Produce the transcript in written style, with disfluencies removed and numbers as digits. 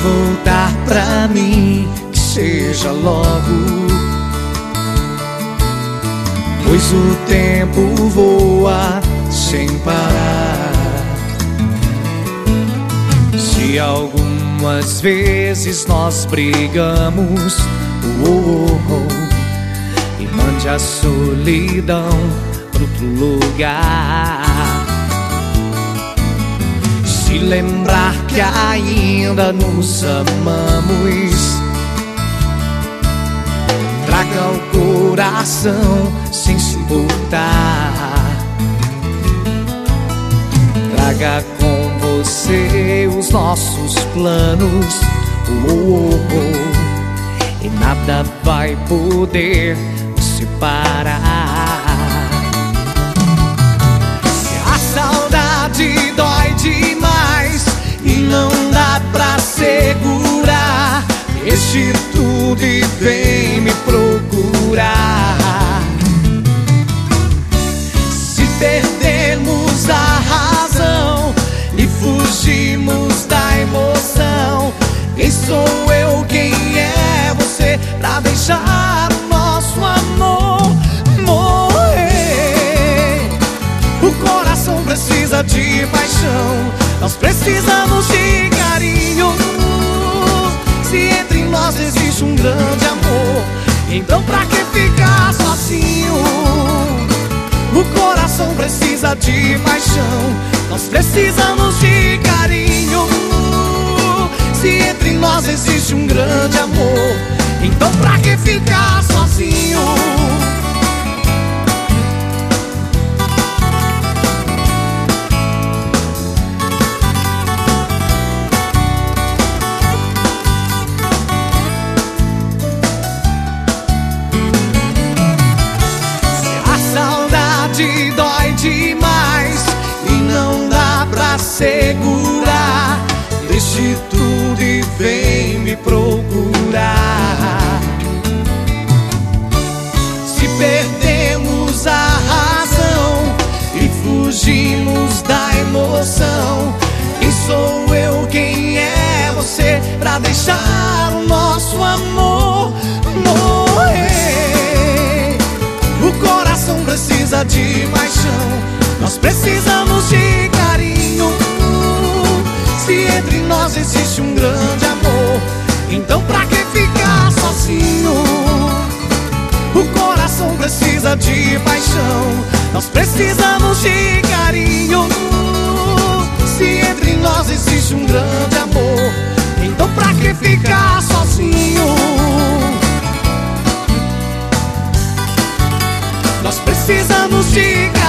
voltar pra mim, que seja logo, pois o tempo voa sem parar. Se algumas vezes nós brigamos, e mande a solidão pra outro lugar. Se lembrar que ainda nos amamos, traga o coração sem se importar. Traga com você os nossos planos, e nada vai poder nos separar. A saudade dói demais e não dá pra segurar. Deixe tudo e vem me procurar. Se perdermos a razão e fugimos da emoção, quem sou eu, quem é você, pra deixar o nosso amor morrer? O coração precisa de paixão, nós precisamos de carinho. Se entre nós existe um grande amor, então pra que ficar sozinho? O coração precisa de paixão, nós precisamos de carinho. Se entre nós existe um grande amor, então pra que ficar sozinho? Dói demais e não dá pra segurar. Deixe tudo e vem me procurar. Se perdemos a razão e fugimos da emoção, quem sou eu, quem é você, pra deixar o nosso amor morrer? O coração precisa de paixão, nós precisamos de carinho. Se entre nós existe um grande amor, então pra que ficar sozinho? O coração precisa de paixão, nós precisamos de carinho. Se entre nós existe um grande amor, então pra que ficar sozinho? Nós precisamos de carinho.